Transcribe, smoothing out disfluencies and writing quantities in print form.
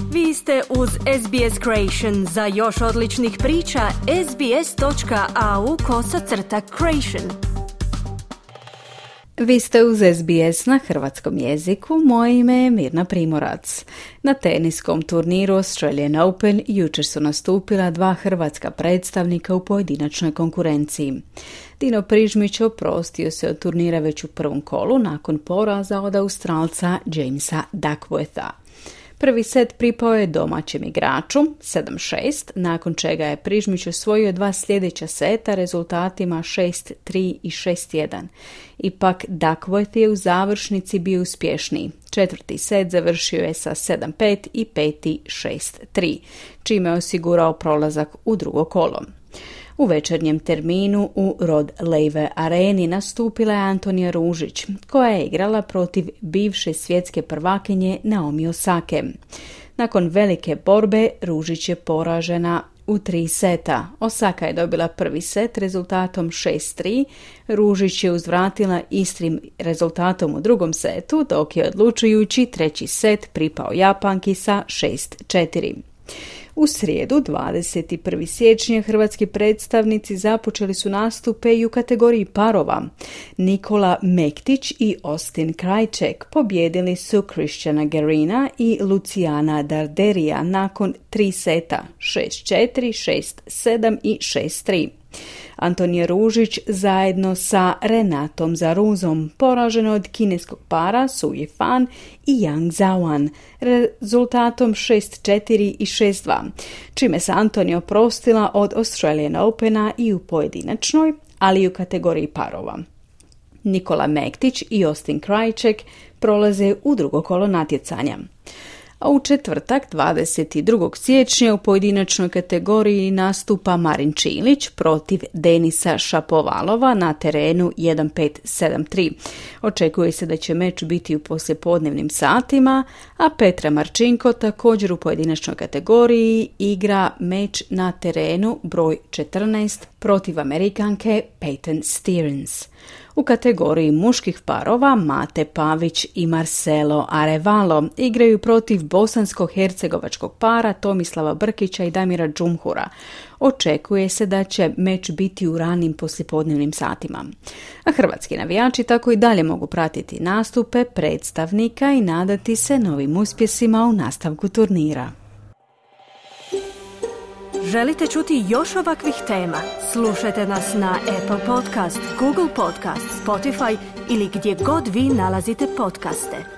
Vi ste uz SBS Creation. Za još odličnih priča, sbs.au/creation. Vi ste uz SBS na hrvatskom jeziku. Moje ime je Mirna Primorac. Na teniskom turniru Australian Open jučer su nastupila dva hrvatska predstavnika u pojedinačnoj konkurenciji. Dino Prižmić oprostio se od turnira već u prvom kolu nakon poraza od Australca Jamesa Duckwortha. Prvi set pripao je domaćem igraču 7-6, nakon čega je Prižmić osvojio dva sljedeća seta rezultatima 6-3 i 6-1. Ipak Duckworth je u završnici bio uspješniji. Četvrti set završio je sa 7-5 i peti 6-3, čime je osigurao prolazak u drugo kolo. U večernjem terminu u Rod Laver areni nastupila je Antonija Ružić, koja je igrala protiv bivše svjetske prvakinje Naomi Osake. Nakon velike borbe Ružić je poražena u 3 seta. Osaka je dobila prvi set rezultatom 6-3, Ružić je uzvratila istim rezultatom u drugom setu, dok je odlučujući treći set pripao Japanki sa 6-4. U srijedu, 21. siječnja, hrvatski predstavnici započeli su nastupe i u kategoriji parova. Nikola Mektić i Austin Krajček pobijedili su Christiana Garina i Luciana Darderija nakon 3 seta 6-4, 6-7 i 6-3. Antonija Ružić zajedno sa Renatom Zaruzom poražena od kineskog para Su Yifan i Yang Zhaoan rezultatom 6-4 i 6-2, čime se Antonija oprostila od Australian Opena i u pojedinačnoj, ali i u kategoriji parova. Nikola Mektić i Austin Krajček prolaze u drugo kolo natjecanja. A u četvrtak, 22. siječnja, u pojedinačnoj kategoriji nastupa Marin Čilić protiv Denisa Šapovalova na terenu 1-5-7-3. Očekuje se da će meč biti u poslijepodnevnim satima, a Petra Marčinko također u pojedinačnoj kategoriji igra meč na terenu broj 14 protiv Amerikanke Peyton Stearns. U kategoriji muških parova Mate Pavić i Marcelo Arevalo igraju protiv bosansko-hercegovačkog para Tomislava Brkića i Damira Džumhura. Očekuje se da će meč biti u ranim poslijepodnevnim satima. A hrvatski navijači tako i dalje mogu pratiti nastupe predstavnika i nadati se novim uspjesima u nastavku turnira. Želite čuti još ovakvih tema? Slušajte nas na Apple Podcast, Google Podcast, Spotify ili gdje god vi nalazite podcaste.